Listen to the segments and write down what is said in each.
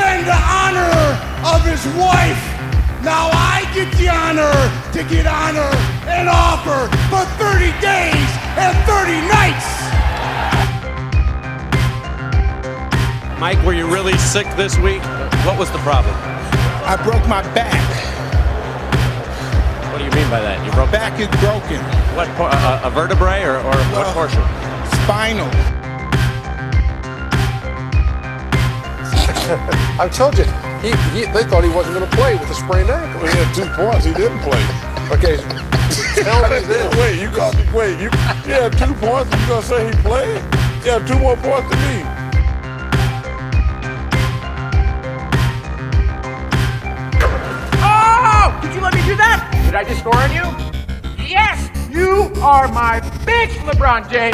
defend the honor of his wife. Now I get the honor to get honor and offer for 30 days and 30 nights. Mike, were you really sick this week? What was the problem? I broke my back. What do you mean by that? You broke Back is broken. what? A vertebrae or what portion? Spinal. I told you, they thought he wasn't going to play with a sprained ankle. He had 2 points. He didn't play. Okay, tell me this. You had 2 points and you gonna say he played? He had 2 more points than me. Oh! Did you let me do that? Did I just score on you? Yes! You are my bitch, LeBron James!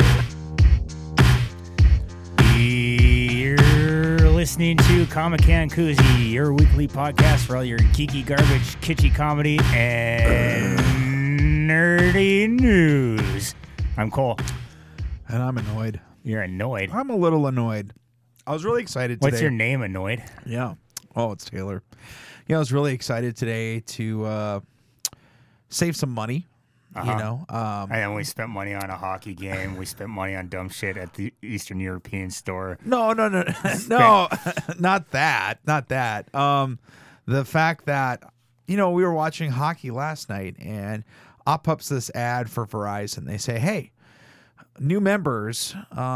You're listening to Comic and Koozie, your weekly podcast for all your geeky garbage, kitschy comedy, and nerdy news. I'm Cole. And I'm annoyed. You're annoyed. I'm a little annoyed. I was really excited today. What's your name, Annoyed? Yeah. Oh, it's Taylor. Yeah, I was really excited today to save some money. You know, And then we spent money on a hockey game. We spent money on dumb shit at the Eastern European store. No, no, not that. The fact that, we were watching hockey last night and up pops this ad for Verizon. They say, hey, new members,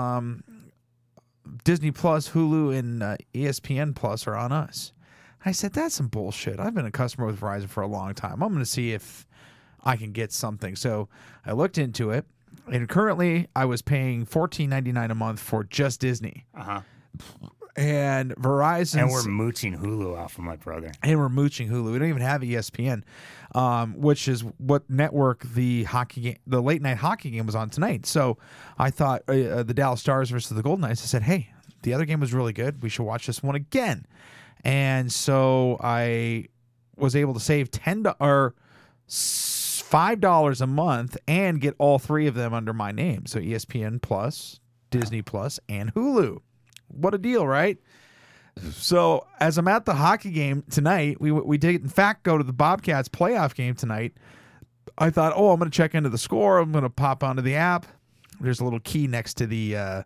Disney Plus, Hulu, and ESPN Plus are on us. I said, that's some bullshit. I've been a customer with Verizon for a long time. I'm going to see if I can get something. So I looked into it, and currently I was paying $14.99 a month for just Disney. And Verizon. And we're mooching Hulu off of my brother. And we're mooching Hulu. We don't even have ESPN, which is what network the late night hockey game was on tonight. So I thought the Dallas Stars versus the Golden Knights. I said, hey, the other game was really good. We should watch this one again. And so I was able to save $5 a month and get all 3 of them under my name. So ESPN Plus, Disney Plus, and Hulu. What a deal, right? So as I'm at the hockey game tonight, we did in fact go to the Bobcats playoff game tonight. I thought, I'm going to check into the score. I'm going to pop onto the app. There's a little key next to the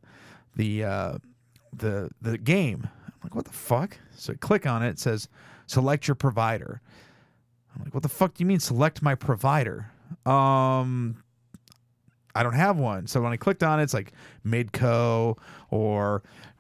game. I'm like, what the fuck? So I click on it. It says, select your provider. I'm like, what the fuck do you mean select my provider? I don't have one. So when I clicked on it, it's like Midco or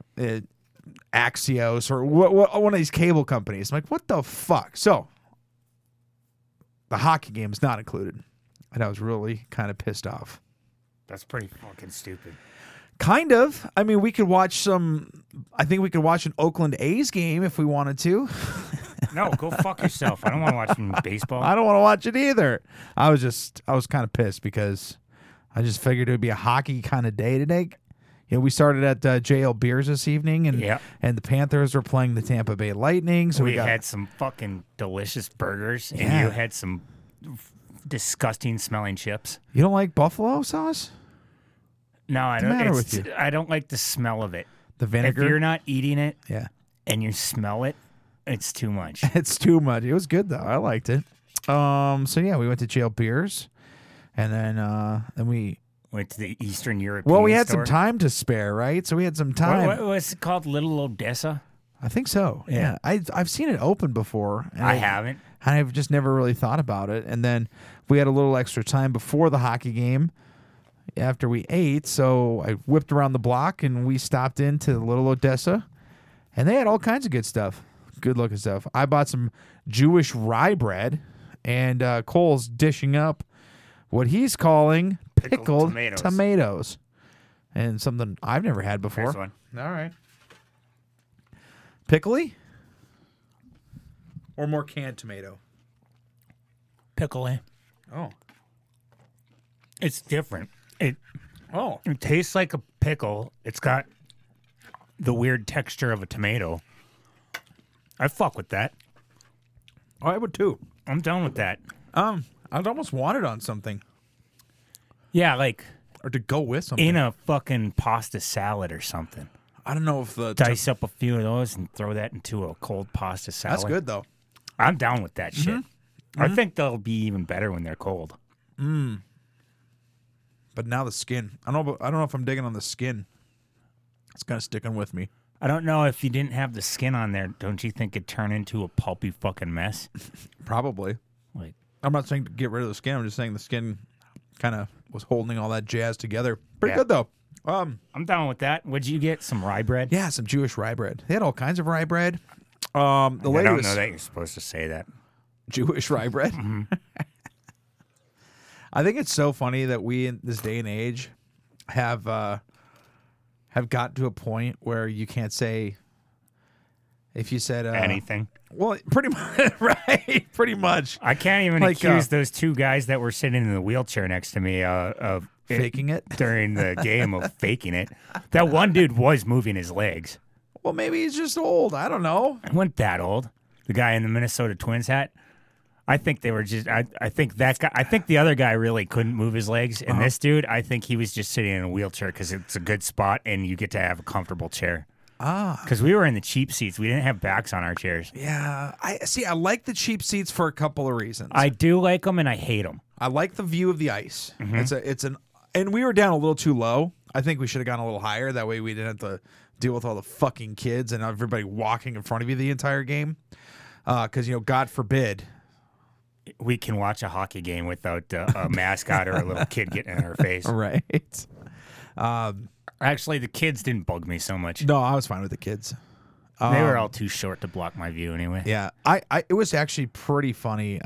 Axios or one of these cable companies. I'm like, what the fuck? So the hockey game is not included. And I was really kind of pissed off. That's pretty fucking stupid. Kind of. I mean, we could watch I think we could watch an Oakland A's game if we wanted to. No, go fuck yourself. I don't want to watch any baseball. I don't want to watch it either. I was kind of pissed because I just figured it would be a hockey kind of day today. We started at JL Beers this evening, and the Panthers were playing the Tampa Bay Lightning. So we had some fucking delicious burgers, and you had some disgusting smelling chips. You don't like buffalo sauce? No, I don't. What's the matter with you? I don't like the smell of it. The vinegar? If you're not eating it, and you smell it, it's too much. It's too much. It was good though. I liked it. So yeah, we went to JL Beers, and then we went to the Eastern European. Well, we had store. some time to spare, right? So we had some time. What was it called? Little Odessa? I think so. Yeah. I've seen it open before. And I haven't. I've just never really thought about it. And then we had a little extra time before the hockey game after we ate. So I whipped around the block and we stopped into Little Odessa. And they had all kinds of good stuff. Good looking stuff. I bought some Jewish rye bread. And Cole's dishing up what he's calling pickled tomatoes. And something I've never had before. Nice one. All right. Pickly? Or more canned tomato? Pickly. Oh. It's different. It Oh. It tastes like a pickle. It's got the weird texture of a tomato. I fuck with that. Oh, I would too. I'm done with that. I'd almost want it on something. Yeah, like or to go with something. in a fucking pasta salad or something. I don't know if the Dice up a few of those and throw that into a cold pasta salad. That's good though. I'm down with that shit. I think they'll be even better when they're cold. But now the skin. I don't know if I'm digging on the skin. It's kind of sticking with me. I don't know if you didn't have the skin on there. Don't you think it'd turn into a pulpy fucking mess? Probably. Like, I'm not saying to get rid of the skin. I'm just saying the skin kind of was holding all that jazz together. Pretty Yeah. good though. I'm down with that. Would you get some rye bread? Yeah, some Jewish rye bread. They had all kinds of rye bread. The I lady don't was know that you're supposed to say that. Jewish rye bread. I think it's so funny that we in this day and age have gotten to a point where you can't say if you said Anything. Well, pretty much, right? Pretty much I can't even Like, accuse those two guys that were sitting in the wheelchair next to me of faking it. during the game of faking it. That one dude was moving his legs. Well, maybe he's just old. I don't know. I wasn't that old. The guy in the Minnesota Twins hat. I think they were just. I think that guy. I think the other guy really couldn't move his legs, and this dude, I think he was just sitting in a wheelchair because it's a good spot and you get to have a comfortable chair. Because we were in the cheap seats, we didn't have backs on our chairs. Yeah, I see. I like the cheap seats for a couple of reasons. I do like them and I hate them. I like the view of the ice. And we were down a little too low. I think we should have gone a little higher. That way we didn't have to deal with all the fucking kids and everybody walking in front of you the entire game. Because God forbid. We can watch a hockey game without a mascot or a little kid getting in our face. Right. Actually, the kids didn't bug me so much. No, I was fine with the kids. They were all too short to block my view anyway. Yeah, it was actually pretty funny.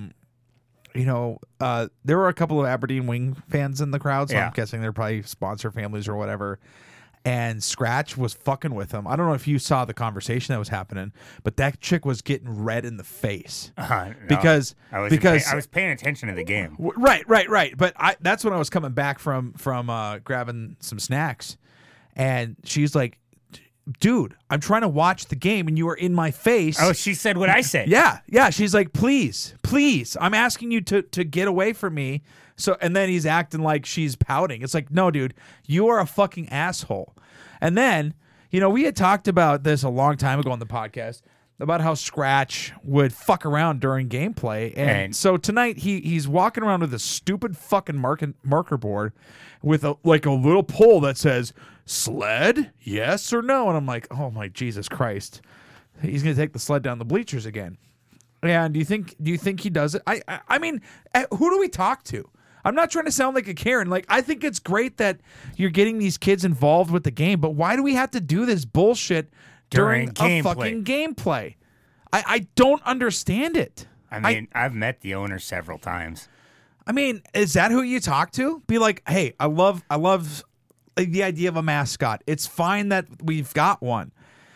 There were a couple of Aberdeen Wing fans in the crowd, so Yeah. I'm guessing they're probably sponsor families or whatever. And Scratch was fucking with him. I don't know if you saw the conversation that was happening, but that chick was getting red in the face No, because I was paying attention to the game. Right. But that's when I was coming back from grabbing some snacks, and she's like, "Dude, I'm trying to watch the game, and you are in my face." Oh, she said what I said. Yeah. She's like, please, I'm asking you to get away from me. So, and then he's acting like she's pouting. It's like, no, dude, you are a fucking asshole. And then, we had talked about this a long time ago on the podcast about how Scratch would fuck around during gameplay. And so tonight he's walking around with a stupid fucking marker board with a little pole that says, sled, yes or no. And I'm like, oh my Jesus Christ. He's going to take the sled down the bleachers again. And do you think he does it? I mean, who do we talk to? I'm not trying to sound like a Karen. Like, I think it's great that you're getting these kids involved with the game, but why do we have to do this bullshit during a fucking gameplay? I don't understand it. I mean, I've met the owner several times. I mean, is that who you talk to? Be like, hey, I love the idea of a mascot. It's fine that we've got one.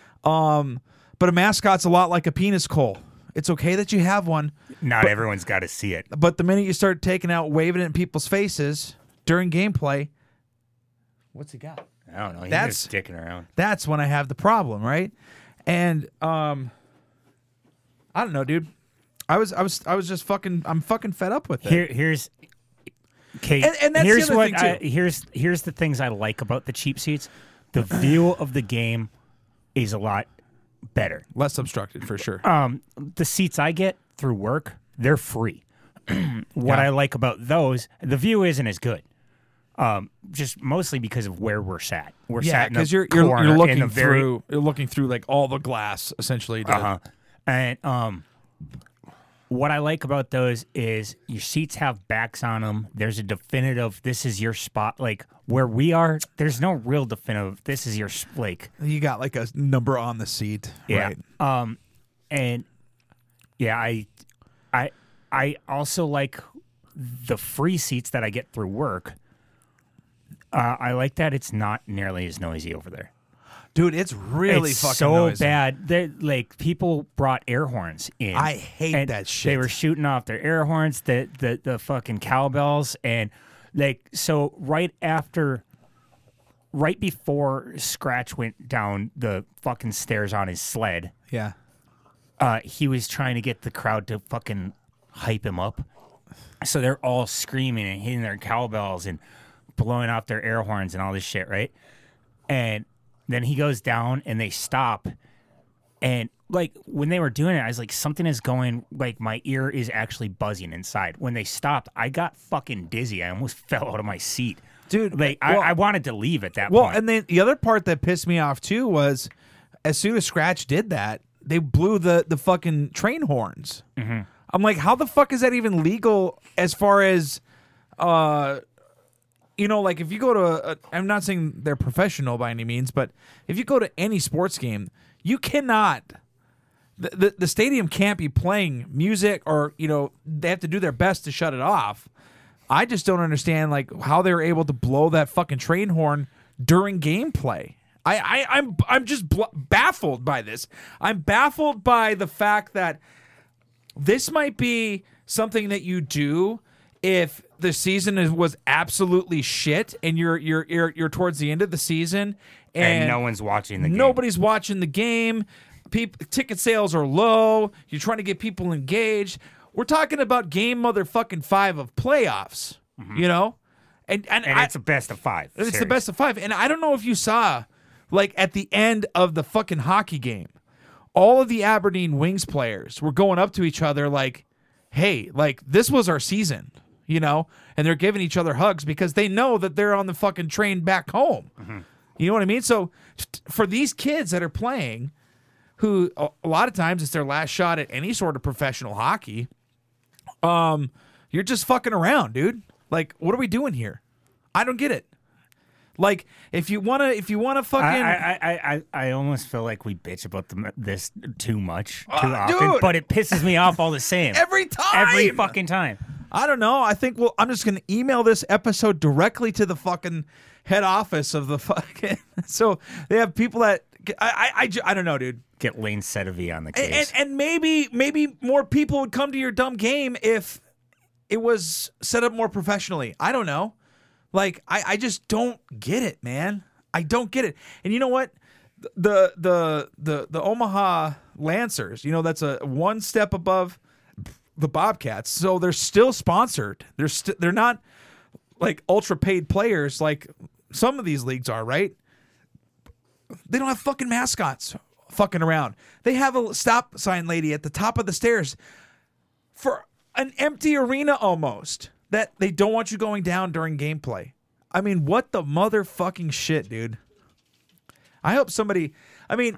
But a mascot's a lot like a penis coal. It's okay that you have one. Not everyone's got to see it. But the minute you start taking out, waving it in people's faces during gameplay, what's he got? I don't know. He's That's- just dicking around. That's when I have the problem, right? And I don't know, dude. I was just fucking. I'm fucking fed up with it. Here's Kate. And that's here's the other what thing, too. here's the things I like about the cheap seats. The view of the game is a lot better. Less obstructed for sure. The seats I get through work, they're free. What I like about those, the view isn't as good. Just mostly because of where we're sat. We're sat in because a you're corner looking in a very, through. You're looking through like all the glass essentially. And what I like about those is your seats have backs on them. There's a definitive, this is your spot. Like where we are, there's no real definitive, this is your, like. You got like a number on the seat. Yeah. Right. And yeah, I also like the free seats that I get through work. I like that it's not nearly as noisy over there. Dude, it's really It's fucking so noisy. bad. Like people brought air horns in. I hate and that shit. They were shooting off their air horns, the fucking cowbells, and like so right before Scratch went down the fucking stairs on his sled, Yeah. he was trying to get the crowd to fucking hype him up. So they're all screaming and hitting their cowbells and blowing off their air horns and all this shit, right? And Then he goes down and they stop. And like when they were doing it, I was like, something is going, like my ear is actually buzzing inside. When they stopped, I got fucking dizzy. I almost fell out of my seat. Dude, like I wanted to leave at that point. Well, and then the other part that pissed me off too was as soon as Scratch did that, they blew the fucking train horns. Mm-hmm. I'm like, how the fuck is that even legal as far as, you know, like if you go to, I'm not saying they're professional by any means, but if you go to any sports game, you cannot, the stadium can't be playing music or, you know, they have to do their best to shut it off. I just don't understand like how they were able to blow that fucking train horn during gameplay. I'm just baffled by this. I'm baffled by the fact that this might be something that you do if the season was absolutely shit and you're towards the end of the season and no one's watching the game. Nobody's watching the game. Ticket sales are low. You're trying to get people engaged. We're talking about game motherfucking 5 of playoffs, you know? And it's a best of 5. It's the best of 5. And I don't know if you saw, like, at the end of the fucking hockey game, all of the Aberdeen Wings players were going up to each other like, hey, like, this was our season, you know? And they're giving each other hugs because they know that they're on the fucking train back home. Mm-hmm. You know what I mean? So for these kids that are playing, who a lot of times it's their last shot at any sort of professional hockey, you're just fucking around, dude. Like, what are we doing here? I don't get it. Like, if you wanna fucking, I almost feel like we bitch about this too often, dude, but it pisses me off all the same. Every fucking time. I don't know. I think I'm just gonna email this episode directly to the fucking head office of the fucking. So they have people that I don't know, dude. Get Lane Sedovey on the case, and maybe more people would come to your dumb game if it was set up more professionally. I don't know. Like, I just don't get it, man. I don't get it. And you know what? The Omaha Lancers, you know, that's a one step above the Bobcats. So they're still sponsored. They're not like ultra paid players like some of these leagues are, right? They don't have fucking mascots fucking around. They have a stop sign lady at the top of the stairs for an empty arena almost. That they don't want you going down during gameplay. I mean, what the motherfucking shit, dude? I hope somebody. I mean,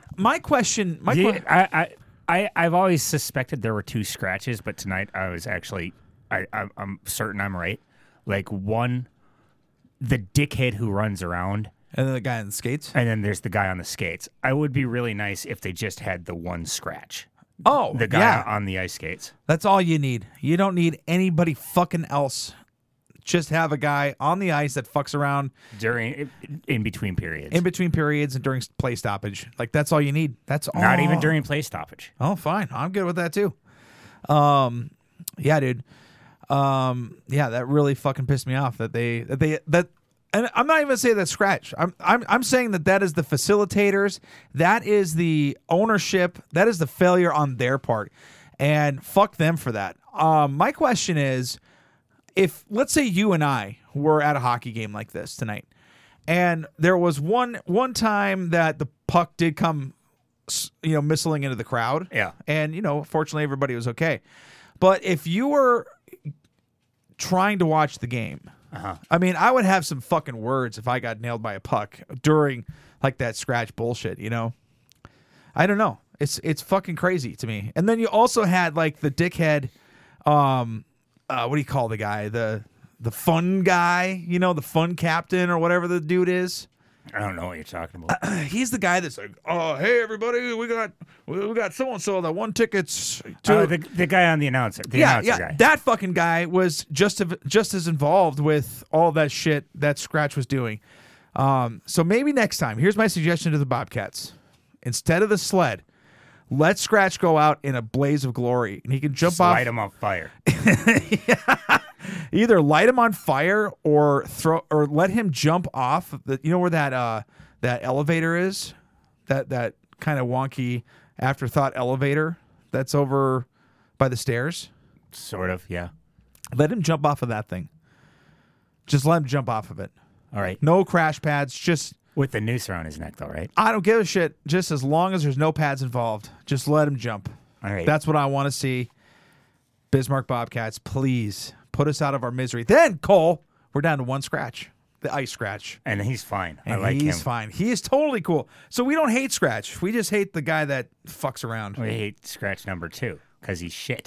I've always suspected there were 2 scratches, but tonight I was actually, I'm certain I'm right. Like one, the dickhead who runs around, and then the guy on the skates, and then there's the guy on the skates. I would be really nice if they just had the one scratch. Oh, the guy on the ice skates. That's all you need. You don't need anybody fucking else. Just have a guy on the ice that fucks around in between periods. In between periods and during play stoppage. Like, that's all you need. That's all. Not even during play stoppage. Oh, fine. I'm good with that too. Yeah, dude. Yeah, that really fucking pissed me off that and I'm not even saying that Scratch. I'm saying that is the facilitators, that is the ownership, that is the failure on their part, and fuck them for that. My question is, if let's say you and I were at a hockey game like this tonight, and there was one time that the puck did come, you know, missiling into the crowd, yeah, and you know, fortunately everybody was okay, but if you were trying to watch the game. I mean, I would have some fucking words if I got nailed by a puck during like that scratch bullshit, you know? I don't know. It's fucking crazy to me. And then you also had like the dickhead, what do you call the guy? The fun guy, you know, the fun captain or whatever the dude is. I don't know what you're talking about. He's the guy that's like, oh, hey everybody, we got so and so that won tickets to the guy on the announcer. Announcer guy. That fucking guy was just as involved with all that shit that Scratch was doing. So maybe next time, here's my suggestion to the Bobcats: instead of the sled, let Scratch go out in a blaze of glory, and he can jump off. Light him on fire. Either light him on fire or let him jump off. You know where that elevator is? That kind of wonky afterthought elevator that's over by the stairs. Sort of, yeah. Let him jump off of that thing. Just let him jump off of it. All right. No crash pads. Just With the noose around his neck, though, right? I don't give a shit. Just as long as there's no pads involved, just let him jump. All right. That's what I want to see. Bismarck Bobcats, please put us out of our misery. Then, Cole, we're down to one scratch, the ice scratch. And he's fine. And I like he's him. fine. He is totally cool. So we don't hate Scratch. We just hate the guy that fucks around. We hate scratch number 2 because he's shit.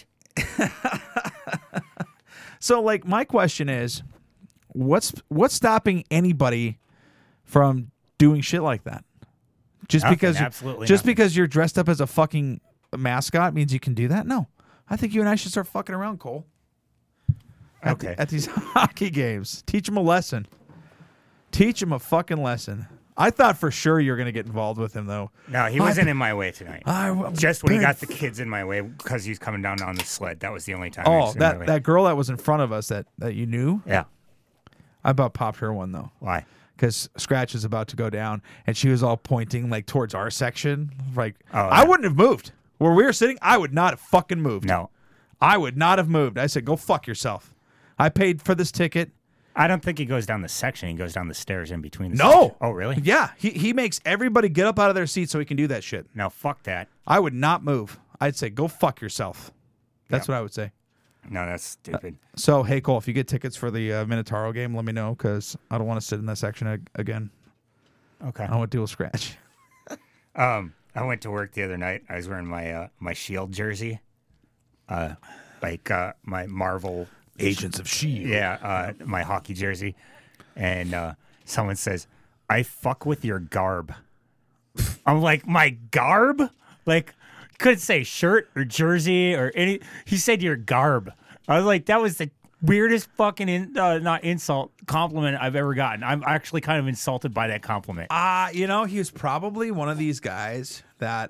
So, like, my question is, what's stopping anybody from doing shit like that? Just Nothing, because absolutely just nothing. because you're dressed up as a fucking mascot means you can do that? No. I think you and I should start fucking around, Cole. Okay. At these hockey games. Teach them a lesson. Teach them a fucking lesson. I thought for sure you were going to get involved with him, though. No, he wasn't in my way tonight. I- Just when he big got the kids in my way because he was coming down on the sled. That was the only time. he Oh, was in my way. that girl that was in front of us that you knew? Yeah. I about popped her one, though. Why? Because Scratch is about to go down, and she was all pointing like towards our section. Like, Oh, I yeah. wouldn't have moved. Where we were sitting, I would not have fucking moved. No. I would not have moved. I said, go fuck yourself. I paid for this ticket. I don't think he goes down the section. He goes down the stairs in between the No. sections. Oh, really? Yeah, he makes everybody get up out of their seat so he can do that shit. No, fuck that. I would not move. I'd say, go fuck yourself. That's what I would say. No, that's stupid. So, hey, Cole, if you get tickets for the Minotauro game, let me know, because I don't want to sit in that section again. Okay. I want to deal with Scratch. I went to work the other night. I was wearing my my Shield jersey, my Marvel Agents of S.H.I.E.L.D. yeah, my hockey jersey, and someone says, "I fuck with your garb." I'm like, my garb? Like, couldn't say shirt or jersey or any. He said your garb. I was like, that was the weirdest fucking not insult compliment I've ever gotten. I'm actually kind of insulted by that compliment. You know, he was probably one of these guys that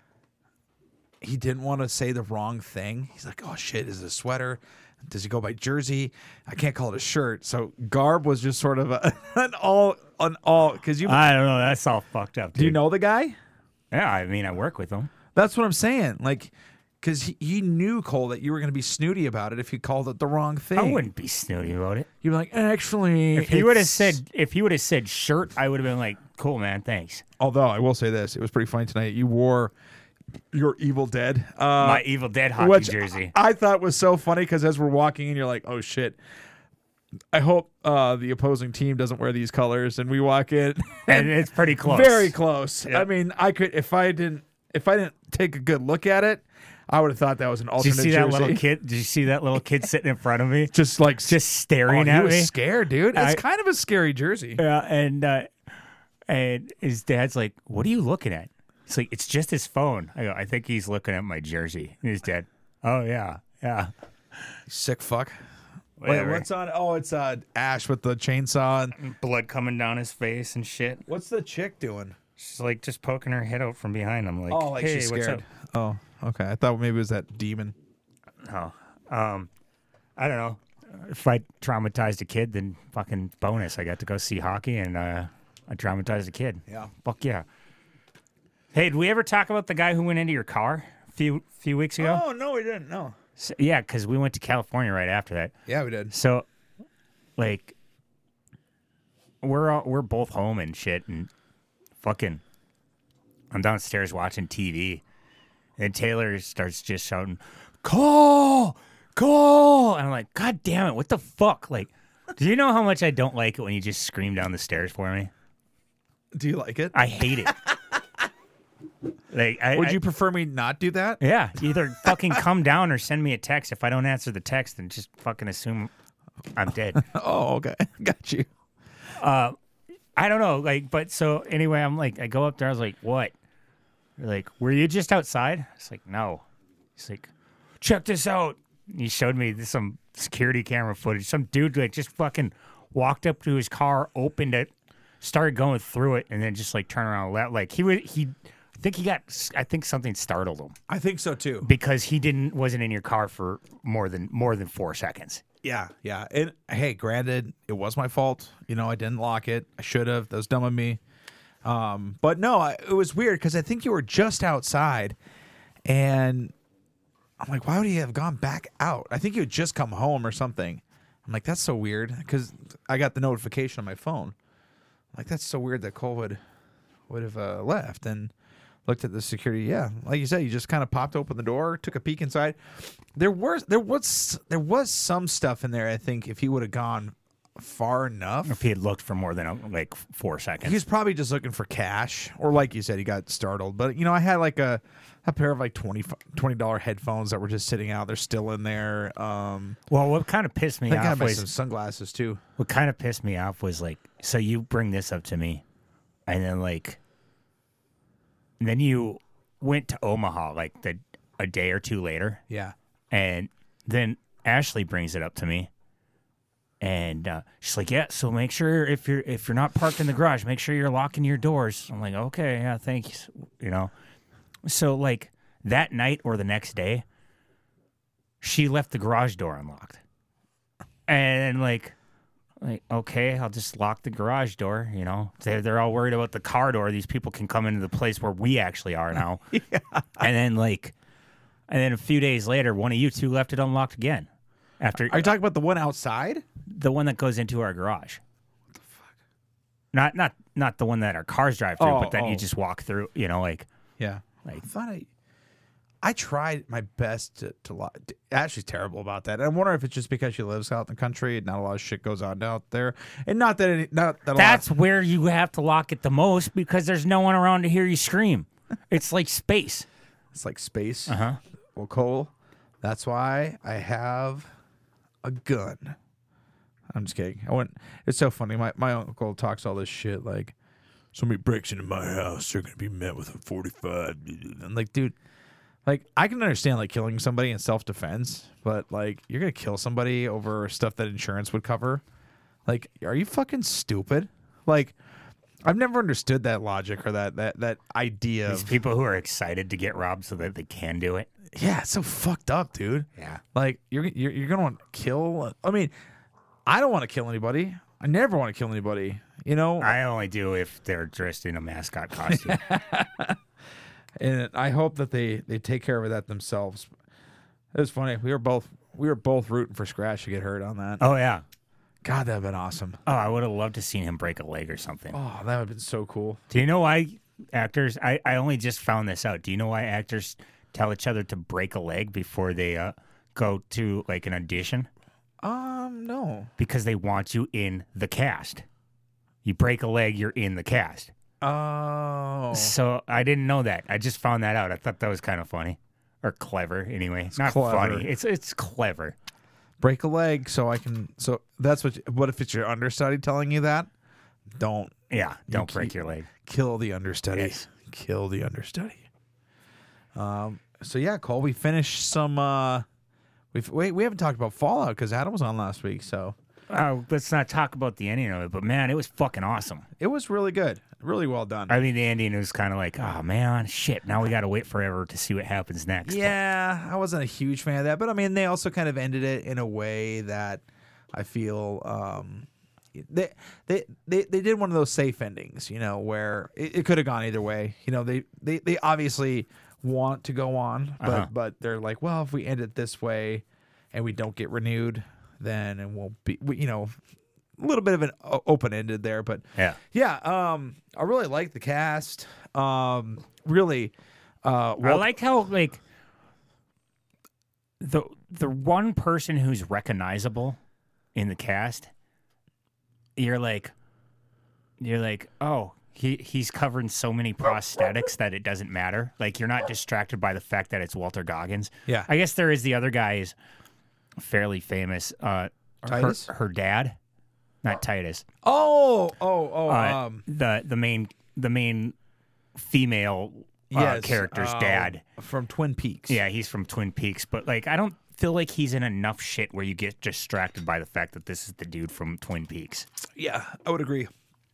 he didn't want to say the wrong thing. He's like, oh shit, is it a sweater? Does he go by jersey? I can't call it a shirt. So garb was just sort of an all because you I don't know. That's all fucked up. Dude. do you know the guy? Yeah, I mean, I work with him. That's what I'm saying. Like, because he knew, Cole, that you were going to be snooty about it if you called it the wrong thing. I wouldn't be snooty about it. You'd be like, actually, If he would have said shirt, I would have been like, cool, man, thanks. Although I will say this, it was pretty funny tonight. You wore your Evil Dead, My Evil Dead hockey which jersey. I thought was so funny because as we're walking in, you're like, oh shit. I hope the opposing team doesn't wear these colors, and we walk in, And it's pretty close. very close. Yeah. I mean, I could if I didn't take a good look at it, I would have thought that was an Did you alternate see jersey. that little kid? Did you see that little kid sitting in front of me? Just like Just staring he at was me. scared, dude. It's kind of a scary jersey. Yeah, and his dad's like, "What are you looking at?" It's like, "It's just his phone." I go, "I think he's looking at my jersey." And his dad, "Oh yeah, yeah." Sick fuck. Whatever. Wait, what's on? Oh, it's Ash with the chainsaw. And Blood coming down his face and shit. what's the chick doing? She's like just poking her head out from behind him, like, Oh, like "Hey, she's what's scared. up?" Oh, okay. I thought maybe it was that demon. No. I don't know. If I traumatized a kid, then fucking bonus. I got to go see hockey, and I traumatized a kid. Yeah. Fuck yeah. Hey, did we ever talk about the guy who went into your car a few weeks ago? Oh no, we didn't. No. So, yeah, because we went to California right after that. Yeah, we did. So, like, we're both home and shit, and fucking, I'm downstairs watching TV, and Taylor starts just shouting, "Cole, Cole!" And I'm like, God damn it, what the fuck? Like, do you know how much I don't like it when you just scream down the stairs for me? Do you like it? I hate it. Like, Would you prefer me not do that? Yeah, either fucking come down or send me a text. If I don't answer the text, then just fucking assume I'm dead. Oh, okay. Got you. I don't know, like, but so anyway, I'm like, I go up there, I was like, what? They're like, were you just outside? It's like, no. He's like, check this out. And he showed me some security camera footage. Some dude like just fucking walked up to his car, opened it, started going through it, and then just like turned around and left. Like I think something startled him I think so too. because he wasn't in your car for more than 4 seconds. Yeah, yeah. And hey, granted, it was my fault. You know, I didn't lock it. I should have. That was dumb of me. But no, it was weird because I think you were just outside, and I'm like, why would he have gone back out? I think you had just come home or something. I'm like, that's so weird because I got the notification on my phone. Like, that's so weird that Cole would have left and looked at the security. Yeah, like you said, you just kind of popped open the door, took a peek inside. There was some stuff in there. I think if he would have gone far enough, If he had looked for more than like 4 seconds. he was probably just looking for cash, or like you said, he got startled. But I had like a pair of like $20 headphones that were just sitting out. They're still in there. Well, what kind of pissed me I got off my was some sunglasses too. what kind of pissed me off was like, so you bring this up to me, and then you went to Omaha like a day or two later, Yeah. and then Ashley brings it up to me, and she's like, "Yeah, so make sure if you're not parked in the garage, make sure you're locking your doors." I'm like, "Okay, yeah, thanks." So like that night or the next day, she left the garage door unlocked, and like okay, I'll just lock the garage door. They're all worried about the car door. These people can come into the place where we actually are now. Yeah. And then a few days later, one of you two left it unlocked again. After Are you talking about the one outside? the one that goes into our garage? What the fuck? Not the one that our cars drive through, but that you just walk through. Yeah. Like I thought I tried my best to lock. Ashley's terrible about that. And I wonder if it's just because she lives out in the country and not a lot of shit goes on out there. And not that that's where you have to lock it the most because there's no one around to hear you scream. It's like space. It's like space. Uh-huh. Well, Cole, that's why I have a gun. I'm just kidding. It's so funny. My uncle talks all this shit like, somebody breaks into my house, they're gonna be met with a 45. I'm like, dude, like I can understand like killing somebody in self-defense, but like you're gonna kill somebody over stuff that insurance would cover. Like, are you fucking stupid? Like, I've never understood that logic or that idea. These people who are excited to get robbed so that they can do it. Yeah, it's so fucked up, dude. Yeah. Like you're gonna want to kill. I mean, I don't want to kill anybody. I never want to kill anybody. I only do if they're dressed in a mascot costume. And I hope that they take care of that themselves. It was funny. We were both rooting for Scratch to get hurt on that. Oh yeah. God, that'd been awesome. Oh, I would have loved to seen him break a leg or something. Oh, that would have been so cool. Do you know why actors? I only just found this out. Do you know why actors tell each other to break a leg before they go to like an audition? No. Because they want you in the cast. You break a leg, you're in the cast. Oh. So I didn't know that. I just found that out. I thought that was kind of funny. Or clever, anyway. It's not clever. funny. It's clever. Break a leg so that's what if it's your understudy telling you that? Don't Break your leg. Kill the understudy. Yes. Kill the understudy. So yeah, Cole, we finished some we haven't talked about Fallout because Adam was on last week, so Let's not talk about the ending of it, but man, it was fucking awesome. it was really good. Really well done. I mean, the ending was kind of like, oh man, shit. Now we got to wait forever to see what happens next. Yeah, I wasn't a huge fan of that, but I mean, they also kind of ended it in a way that I feel they did one of those safe endings, where it could have gone either way. They obviously want to go on, but they're like, well, if we end it this way and we don't get renewed, then it won't be, a little bit of an open-ended there, but yeah. I really like the cast. Really, I liked how like the one person who's recognizable in the cast, you're like, oh, he's covered in so many prosthetics that it doesn't matter. Like you're not distracted by the fact that it's Walter Goggins. Yeah. I guess there is the other guy is fairly famous. Titus? Her dad. Not Titus. The main female character's dad from Twin Peaks. Yeah, he's from Twin Peaks, but like I don't feel like he's in enough shit where you get distracted by the fact that this is the dude from Twin Peaks. Yeah, I would agree.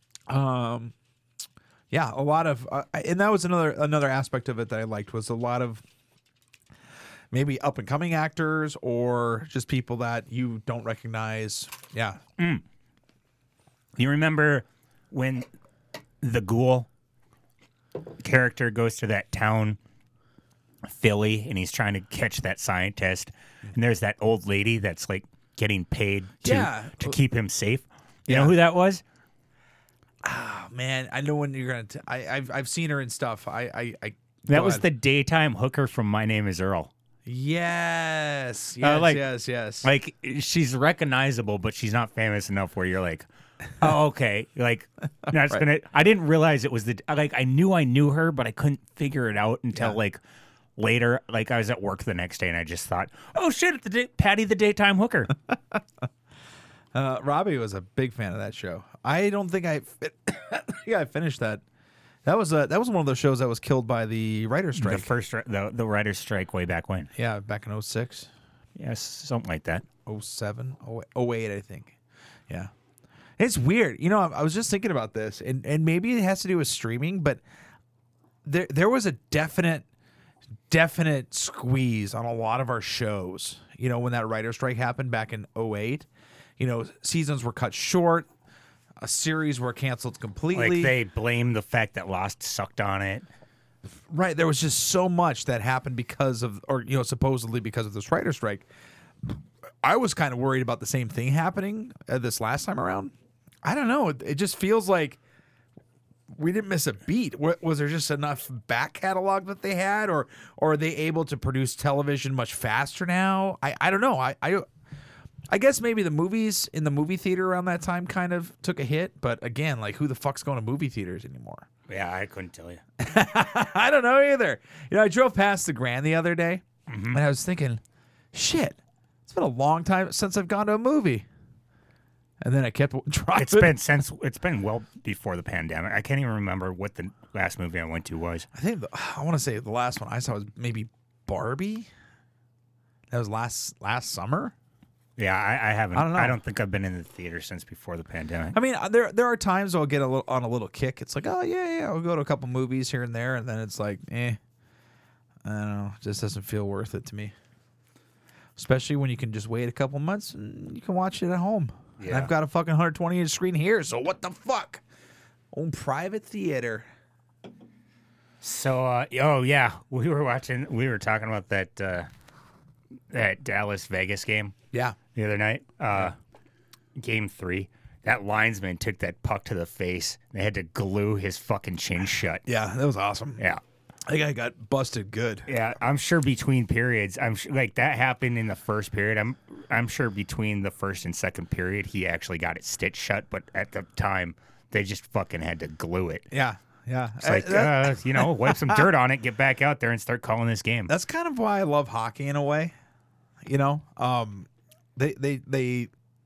Yeah, a lot of, and that was another aspect of it that I liked was a lot of maybe up and coming actors or just people that you don't recognize. Yeah. You remember when the ghoul character goes to that town, Philly, and he's trying to catch that scientist, and there's that old lady that's like getting paid to keep him safe. You know who that was? Oh, man, I know when you're gonna. I've seen her and stuff. That go was ahead. the daytime hooker from My Name Is Earl. Yes, like- yes. Like, she's recognizable, but she's not famous enough where you're like, oh, okay. Like, that's gonna. I didn't realize it was I knew her, but I couldn't figure it out until like later. Like, I was at work the next day and I just thought, oh shit, Patty the daytime hooker. Robbie was a big fan of that show. I don't think I finished that. That was one of those shows that was killed by the writer's strike. The writer's strike way back when. Yeah, back in 06. Yes, something like that. 07, 08, I think. Yeah. It's weird. You know, I was just thinking about this, and maybe it has to do with streaming, but there was a definite squeeze on a lot of our shows, you know, when that writer's strike happened back in 08. You know, seasons were cut short. A series were canceled completely. Like, they blame the fact that Lost sucked on it. Right. There was just so much that happened because of, or, you know, supposedly because of this writer's strike. I was kind of worried about the same thing happening this last time around. I don't know. It just feels like we didn't miss a beat. Was there just enough back catalog that they had, or are they able to produce television much faster now? I don't know. I guess maybe the movies in the movie theater around that time kind of took a hit, but again, like, who the fuck's going to movie theaters anymore? Yeah, I couldn't tell you. I don't know either. You know, I drove past the Grand the other day, and I was thinking, shit, it's been a long time since I've gone to a movie. And then I kept driving. It's been well before the pandemic. I can't even remember what the last movie I went to was. I want to say the last one I saw was maybe Barbie. That was last summer. Yeah, I haven't. I don't know. I don't think I've been in the theater since before the pandemic. I mean, there are times I'll get on a little kick. It's like, oh yeah, I'll go to a couple movies here and there, and then it's like, I don't know, it just doesn't feel worth it to me. Especially when you can just wait a couple months and you can watch it at home. Yeah. And I've got a fucking 120-inch screen here, so what the fuck? Own private theater. So, we were talking about that Dallas Vegas game. Yeah. The other night, Game 3. That linesman took that puck to the face. They had to glue his fucking chin shut. Yeah, that was awesome. Yeah. I think I got busted good. Yeah, I'm sure between periods, like that happened in the first period. I'm sure between the first and second period, he actually got it stitched shut. But at the time, they just fucking had to glue it. Yeah. It's like, wipe some dirt on it, get back out there, and start calling this game. That's kind of why I love hockey in a way. You know, the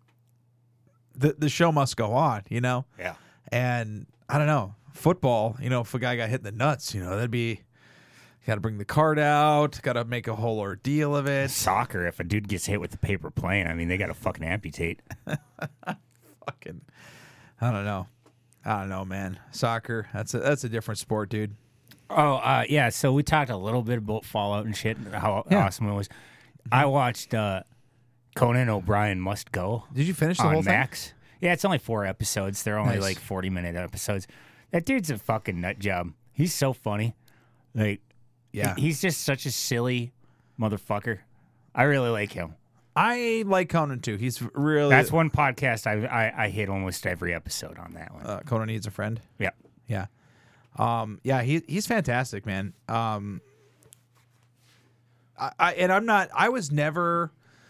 show must go on. You know. Yeah. And I don't know, football. You know, if a guy got hit in the nuts, you know, that'd be. Got to bring the card out. Got to make a whole ordeal of it. Soccer, if a dude gets hit with the paper plane, I mean, they got to fucking amputate. Fucking, I don't know, man. Soccer, that's a different sport, dude. Oh, yeah. So we talked a little bit about Fallout and shit, and how awesome it was. I watched Conan O'Brien Must Go. Did you finish the on whole thing? Max? Yeah, it's only 4 episodes. They're only Nice. like 40-minute episodes. That dude's a fucking nut job. He's so funny. Like, yeah, he's just such a silly motherfucker. I really like him. I like Conan too. He's really. That's one podcast I hit almost every episode on that one. Conan Needs a Friend. Yeah. Yeah. He's fantastic, man. I was never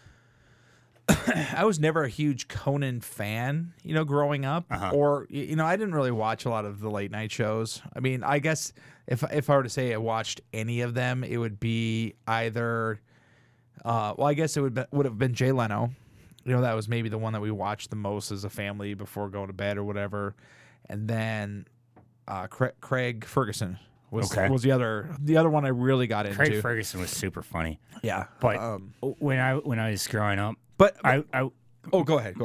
a huge Conan fan, you know, growing up, or, you know, I didn't really watch a lot of the late night shows. I mean, I guess if I were to say I watched any of them, it would be either, I guess it would have been Jay Leno. You know, that was maybe the one that we watched the most as a family before going to bed or whatever. And then Craig Ferguson was the other one I really got into. Craig Ferguson was super funny. Yeah, but when I was growing up, but go ahead.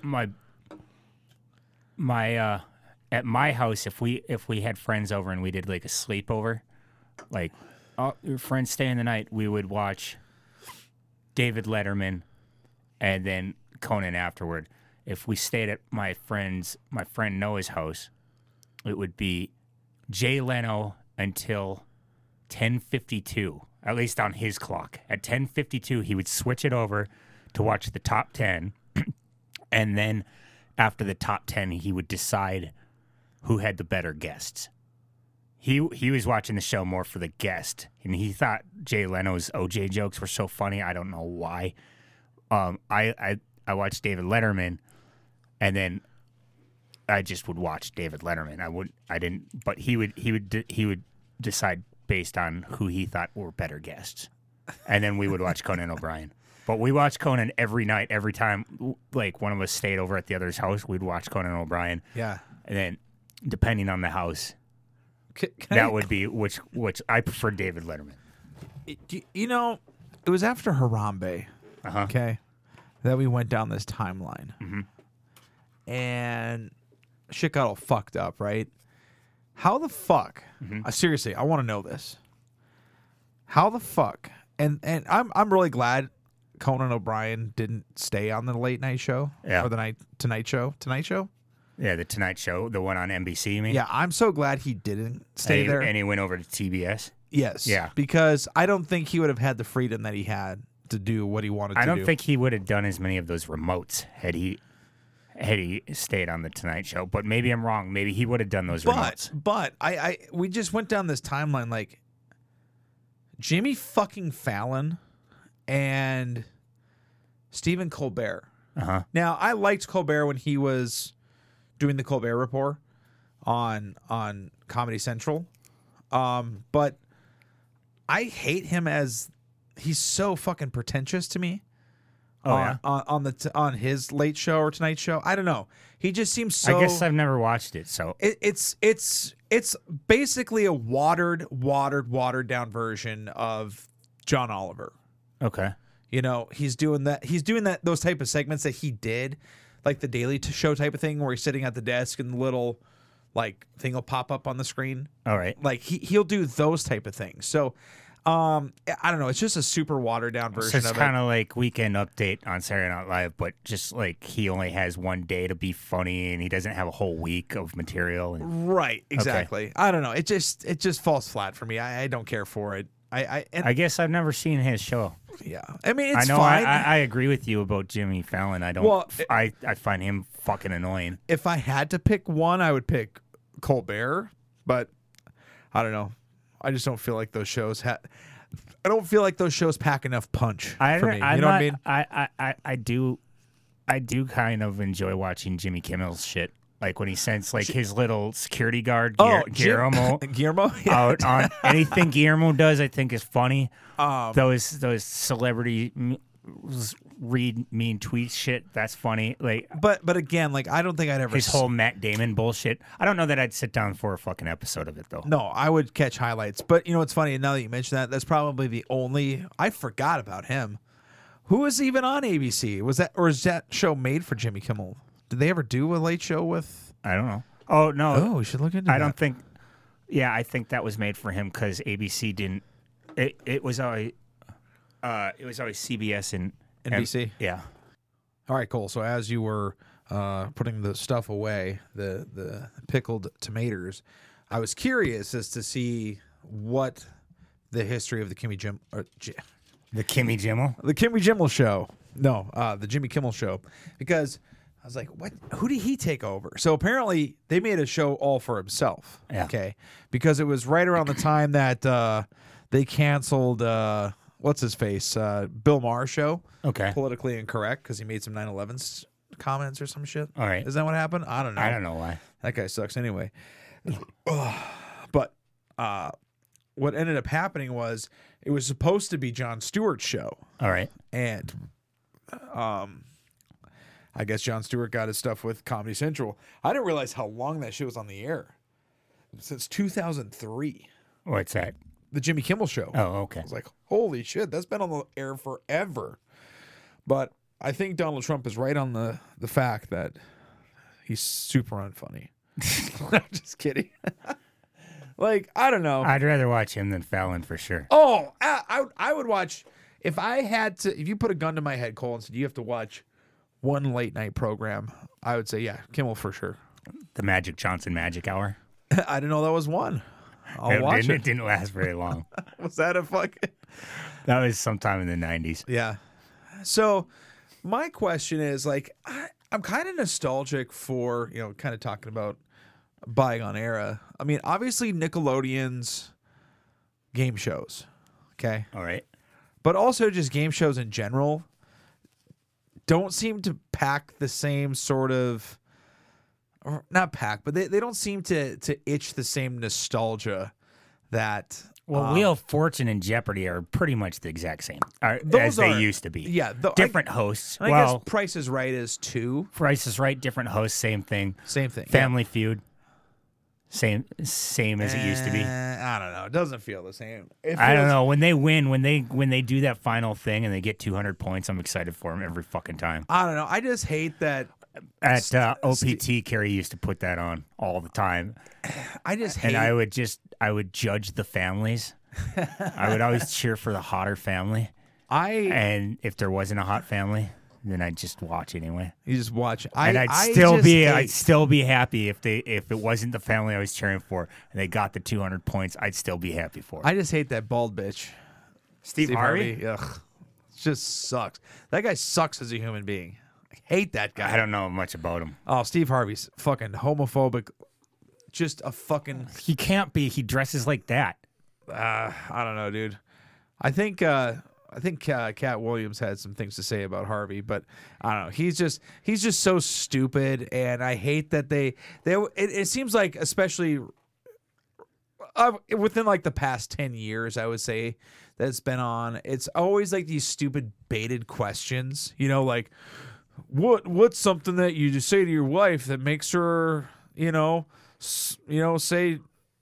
My at my house, if we had friends over and we did like a sleepover, like your friends staying the night, we would watch David Letterman and then Conan afterward. If we stayed at my friend Noah's house, it would be Jay Leno until 10:52, at least on his clock. At 10:52, he would switch it over to watch the top 10, and then after the top 10, he would decide who had the better guests. He was watching the show more for the guest, and he thought Jay Leno's OJ jokes were so funny. I don't know why. I watched David Letterman, and then I just would watch David Letterman. But he would decide based on who he thought were better guests, and then we would watch Conan O'Brien. But we watched Conan every night, every time. Like one of us stayed over at the other's house, we'd watch Conan O'Brien. Yeah, and then depending on the house, would be which I prefer David Letterman. You know, it was after Harambe, Uh-huh. okay, that we went down this timeline, and shit got all fucked up, right? How the fuck? Seriously, I want to know this. How the fuck? And I'm really glad Conan O'Brien didn't stay on the late night show or the Tonight Show. Yeah, the Tonight Show, the one on NBC. You mean? Yeah, I'm so glad he didn't stay there. And he went over to TBS. Yes. Yeah. Because I don't think he would have had the freedom that he had to do what he wanted to do. I don't think he would have done as many of those remotes had he stayed on the Tonight Show. But maybe I'm wrong. Maybe he would have done those remotes. But we just went down this timeline like Jimmy fucking Fallon and Stephen Colbert. Uh-huh. Now, I liked Colbert when he was doing the Colbert Report on Comedy Central. But I hate him as he's so fucking pretentious to me. On his late show or Tonight Show. I don't know. He just seems so. I guess I've never watched it, so it's basically a watered down version of John Oliver. Okay. You know, he's doing that those type of segments that he did, like the Daily Show type of thing where he's sitting at the desk and the little like thing will pop up on the screen. All right. Like he'll do those type of things. So I don't know. It's just a super watered down version so of it. it's kind of like Weekend Update on Saturday Night Live, but just like he only has one day to be funny and he doesn't have a whole week of material. Right. Exactly. Okay. I don't know. It just falls flat for me. I don't care for it. I guess I've never seen his show. Yeah, I mean, it's I know fine. I agree with you about Jimmy Fallon. I don't. Well, I find him fucking annoying. If I had to pick one, I would pick Colbert, but I don't know. I just don't feel like those shows I don't feel like those shows pack enough punch for me. You know what I mean? I do kind of enjoy watching Jimmy Kimmel's shit. Like when he sends like his little security guard, Guillermo, out on anything Guillermo does, I think is funny. Those celebrity read mean tweets shit, that's funny. Like, but again, like I don't think I'd ever his whole Matt Damon bullshit. I don't know that I'd sit down for a fucking episode of it though. No, I would catch highlights. But you know what's funny? Now that you mention that, that's probably the only I forgot about him. Who was even on ABC? Was that show made for Jimmy Kimmel? Did they ever do a late show with? I don't know. Oh no. Oh, we should look into that. I don't think. Yeah, I think that was made for him because ABC didn't. It was always CBS and NBC. Yeah. All right, cool. So as you were putting the stuff away, the pickled tomatoes, I was curious as to see what the history of the Kimmy Kimmel show. No, the Jimmy Kimmel show, because I was like, what? Who did he take over? So apparently they made a show all for himself. Yeah. Okay, because it was right around the time that they canceled what's his face, Bill Maher show. Okay. Politically incorrect because he made some 9/11 comments or some shit. All right. Is that what happened? I don't know. I don't know why. That guy sucks anyway. But what ended up happening was it was supposed to be Jon Stewart's show. All right. And I guess Jon Stewart got his stuff with Comedy Central. I didn't realize how long that shit was on the air. Since 2003. What's that? The Jimmy Kimmel show. Oh, okay. I was like, holy shit, that's been on the air forever. But I think Donald Trump is right on the fact that he's super unfunny. I'm just kidding. Like, I don't know. I'd rather watch him than Fallon for sure. Oh, I would watch, if I had to, if you put a gun to my head, Cole, and said you have to watch one late night program, I would say, yeah, Kimmel for sure. The Magic Johnson Magic Hour. I didn't know that was one. I'll watch it. It didn't last very long. Was that a fucking... That was sometime in the 90s. Yeah. So my question is, like, I'm kind of nostalgic for, kind of talking about bygone era. I mean, obviously Nickelodeon's game shows, okay? All right. But also just game shows in general don't seem to pack the same sort of, or not pack, but they don't seem to itch the same nostalgia that. Well, Wheel of Fortune and Jeopardy are pretty much the exact same those they are- used to be. Yeah, different hosts. I Well, guess Price is Right is 2. Price is Right, different hosts, same thing. Same thing. Family Feud, same as it used to be. I don't know. It doesn't feel the same. I don't know. When they win, when they do that final thing and they get 200 points, I'm excited for them every fucking time. I don't know. I just hate that. At OPT, Carrie used to put that on all the time, I just hate. and I would judge the families. I would always cheer for the hotter family, and if there wasn't a hot family, then I'd just watch anyway. You just watch. I'd still be happy if it wasn't the family I was cheering for and they got the 200 points. I'd still be happy for it. I just hate that bald bitch, Steve Harvey. Ugh, it just sucks. That guy sucks as a human being. I hate that guy. I don't know much about him. Oh, Steve Harvey's fucking homophobic. Just a fucking. He can't be. He dresses like that. I don't know, dude. I think Cat Williams had some things to say about Harvey, but I don't know. He's just so stupid, and I hate that it seems like, especially within like the past 10 years, I would say that's been on. It's always like these stupid baited questions, like what's something that you just say to your wife that makes her, say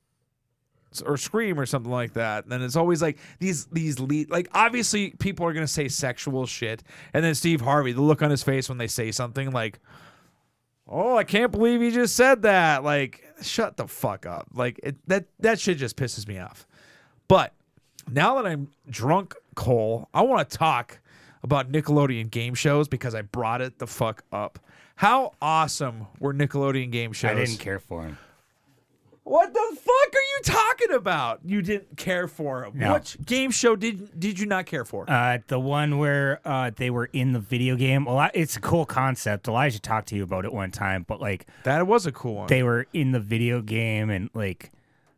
or scream or something like that. And then it's always like these lead, like obviously people are going to say sexual shit. And then Steve Harvey, the look on his face when they say something like, oh, I can't believe he just said that. Like, shut the fuck up. Like that shit just pisses me off. But now that I'm drunk, Cole, I want to talk about Nickelodeon game shows because I brought it the fuck up. How awesome were Nickelodeon game shows? I didn't care for him. What the fuck are you talking about? You didn't care for him. No. What game show did you not care for? The one where they were in the video game. Well, it's a cool concept. Elijah talked to you about it one time, but like That was a cool one. they were in the video game and like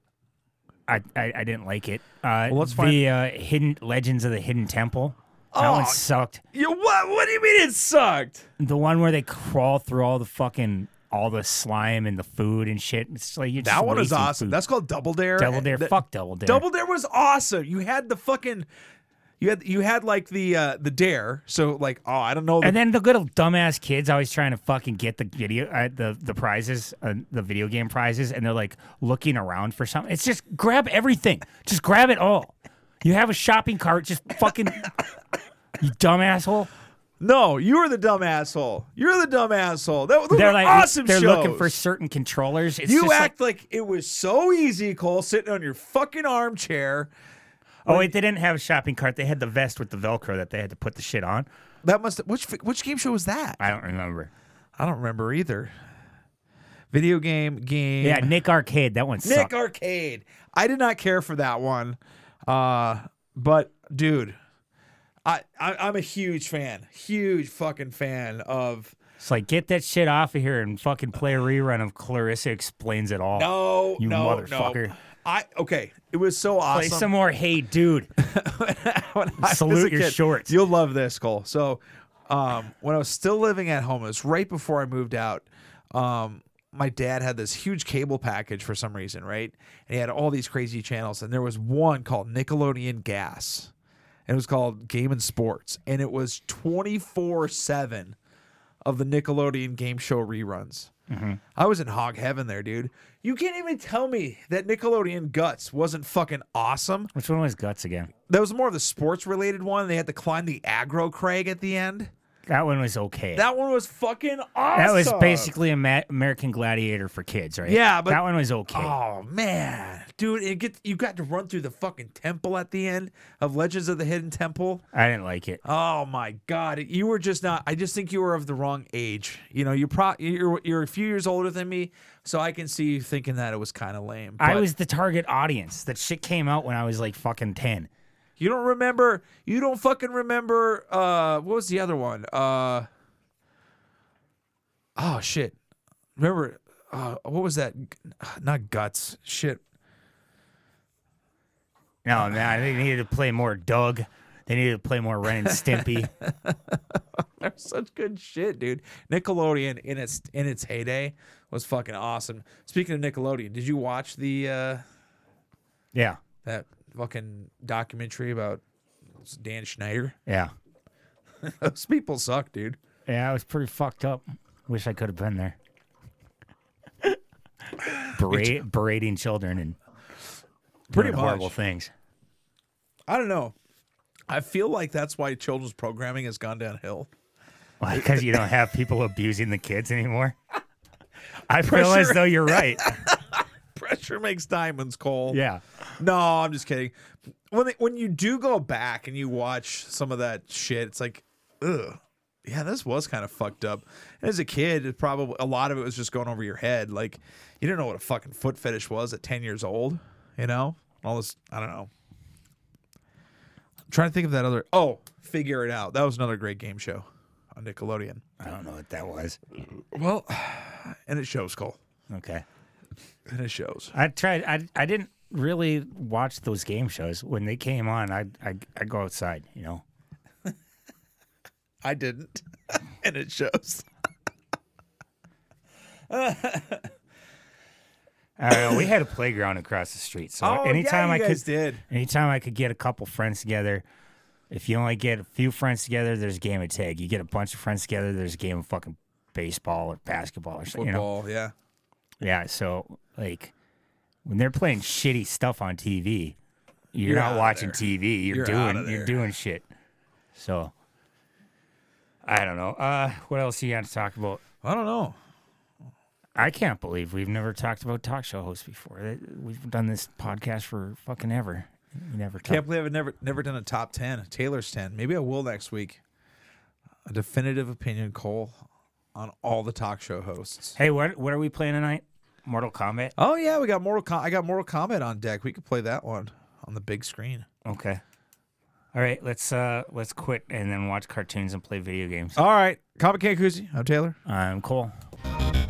I didn't like it. let's find- the Hidden Legends of the Hidden Temple. That one sucked. What do you mean it sucked? The one where they crawl through all the slime and the food and shit. It's like you're just That one was wasting awesome. food. That's called Double Dare. Double Dare. That- Fuck Double Dare. Double Dare was awesome. You had the fucking you had like the dare. So like, oh, I don't know. And then the little dumbass kids always trying to fucking get the video, the prizes, the video game prizes, and they're like looking around for something. It's just grab everything. Just grab it all. You have a shopping cart. Just fucking, you dumb asshole. No, you were the dumb asshole. You're the dumb asshole. Those They're were like awesome they're shows. looking for certain controllers. It's You just act like it was so easy, Cole, sitting on your fucking armchair. oh wait, they didn't have a shopping cart. They had the vest with the Velcro that they had to put the shit on. That must which game show was that? I don't remember. I don't remember either. Video game. Yeah, Nick Arcade. That one Nick sucked. Arcade. I did not care for that one. But dude, I'm a huge fucking fan of. It's like, get that shit off of here and fucking play a rerun of Clarissa Explains It All. No, you no, motherfucker. no. Okay, it was so awesome. Play some more Hey Dude. When I was Salute a your kid. shorts. You'll love this, Cole. So, when I was still living at home, it was right before I moved out. My dad had this huge cable package for some reason, right? And he had all these crazy channels, and there was one called Nickelodeon Gas. And it was called Game and Sports, and it was 24/7 of the Nickelodeon game show reruns. Mm-hmm. I was in hog heaven there, dude. You can't even tell me that Nickelodeon Guts wasn't fucking awesome. Which one was Guts again? That was more of the sports related one. They had to climb the aggro crag at the end. That one was okay. That one was fucking awesome. That was basically American Gladiator for kids, right? Yeah, but that one was okay. Oh man, dude, you got to run through the fucking temple at the end of Legends of the Hidden Temple. I didn't like it. Oh my god, you were just not. I just think you were of the wrong age. You know, you're a few years older than me, so I can see you thinking that it was kind of lame. I But was the target audience. That shit came out when I was like fucking 10. You don't remember? You don't fucking remember? What was the other one? Oh shit! Remember? what was that? Not Guts. Shit. No, man, they needed to play more Doug. They needed to play more Ren and Stimpy. They're such good shit, dude. Nickelodeon in its heyday was fucking awesome. Speaking of Nickelodeon, did you watch the Yeah. that fucking documentary about Dan Schneider? Yeah. Those people suck, dude. Yeah, it was pretty fucked up. Wish I could have been there. Berating children and Pretty doing horrible much. things. I don't know. I feel like that's why children's programming has gone downhill. Why? Because you don't have people abusing the kids anymore? I feel as Pressure. though you're right. Pressure makes diamonds, Cole. Yeah. No, I'm just kidding. When you do go back and you watch some of that shit, it's like, ugh. Yeah, this was kind of fucked up. As a kid, it probably a lot of it was just going over your head. Like, you didn't know what a fucking foot fetish was at 10 years old. You know? All this, I don't know. I'm trying to think of that other. Oh, Figure It Out. That was another great game show on Nickelodeon. I don't know what that was. Well, and it shows, Cole. Okay. And it shows. I tried. I didn't really watch those game shows. When they came on, I'd go outside, you know? I didn't. And it shows. I don't know, we had a playground across the street, so anytime I could get a couple friends together. If you only get a few friends together, there's a game of tag. You get a bunch of friends together, there's a game of fucking baseball or basketball or something. Football, yeah. Yeah, so like when they're playing shitty stuff on TV, you're not outta watching there. TV. You're outta there. You're doing shit. So I don't know. What else you got to talk about? I don't know. I can't believe we've never talked about talk show hosts before. We've done this podcast for fucking ever. We never talked. Can't believe I've never done a top 10, Taylor's 10. Maybe I will next week. A definitive opinion, Cole, on all the talk show hosts. Hey, what are we playing tonight? Mortal Kombat? Oh yeah, we got I got Mortal Kombat on deck. We could play that one on the big screen. Okay. All right, let's quit and then watch cartoons and play video games. All right, Comic King Koozie. I'm Taylor. I'm Cole.